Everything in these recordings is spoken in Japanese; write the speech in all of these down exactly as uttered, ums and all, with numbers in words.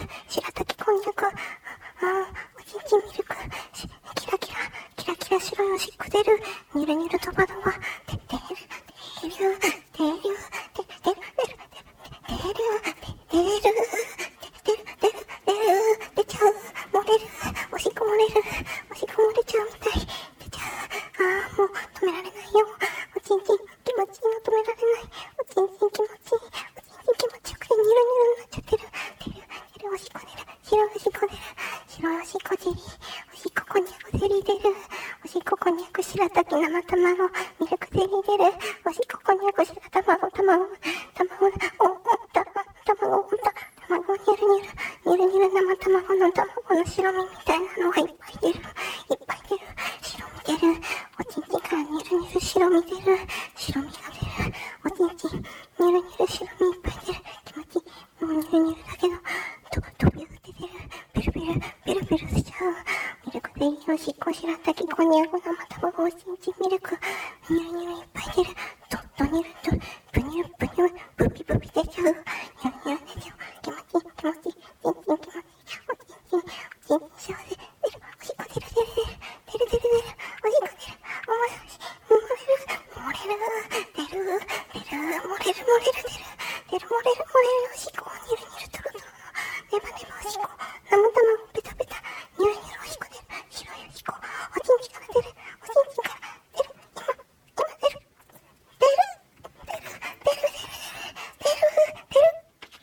白滝こんにゃく、あー、おちんちんミルク、キラキラ、キラキラ白いおしっこ出る、ニュルニュルドバドバ、て、てる、てる、てる、てる、てる、てる、てる、てる、てる、てる、てる、出ちゃう、漏れる、おしっこ漏れる、おしっこ漏れちゃうみたい、出ちゃう、あー、もう止められないよ、おちんちん気持ちいいの止められない、おちんちん気持ちいい、おちんちん気持ちよくてニュルニュルになっちゃってる、てる、てる、おしっこ出る、白いおしっこ出る、白いおしっこゼリー、おしっここんにゃくゼリー出る、おしっここんにゃく白滝生卵、ミルクゼリー出る、おしっここんにゃく白卵、卵、卵、お、お、た、卵、お、た、卵、ニュルニュル、ニュルニュル生卵の卵の白身みたいなのがいっぱい出る、いっぱい出る、白身出る、おちんちんからニュルニュル白身出る、白身が出る、おちんちん、ニュルニュル白身いっぱい出る、気持ちいい、もうニュルニュルだけど、と、飛び打って出る、ベルベル、ベルベルしちゃう、ミルクゼリー、おしっこ白滝こんにゃく生卵、おちんちんミルク、ニュルニュルいっぱい出る、と、とニュルと、ブニュル、ブニュル、ブピブピ出ちゃう、ニュルニュル出ちゃう、気持ちいい、気持ちいい、ちんちん気持ちいい、おちんちん、おちんちん幸せ、出る、おしっこ出る、出る、出る、出る、出る、出る、おしっこ出る、おもし、漏れる、漏れる、出る、出る、漏れる、漏れる、出る、出る、漏れる、漏れる、おしっこ、ニュルニュル、トロトロ、ネバネバおしっこ、生卵、ペタペタ、ニュルニュルおしっこ出る、白いおしっこ、おちんちんから出る、おちんちんから出る、今、今出る、出る、出る、出る、出る、出る、出る、出る、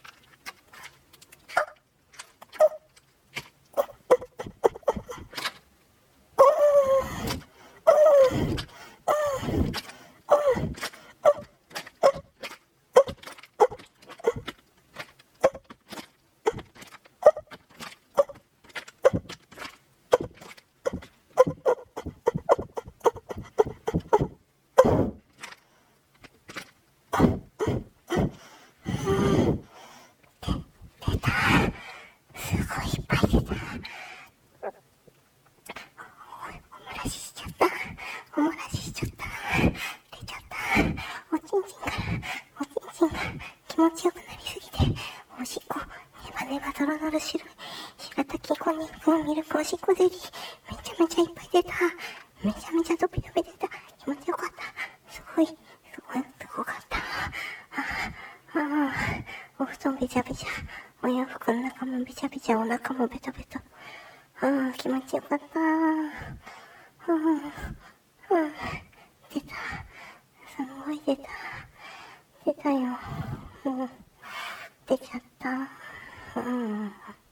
すごいいっぱい出た。お漏らししちゃった。お漏らししちゃった。出ちゃった。おちんちんから、おちんちんが気持ちよくなりすぎて、おしっこ、ネバネバドロドロ白い、白滝こんにゃく、ミルクおしっこゼリー、めちゃめちゃいっぱい出た。めちゃめちゃドピドピ出た。気持ちよかった。すごい、すごい、すごかった。ああ、お布団べちゃべちゃ、お洋服の中もべちゃべちゃ、お腹もベタベタ。ああ、気持ちよかった。うん、うん、出た。すごい出た。出たよ。うん、出ちゃった。うん。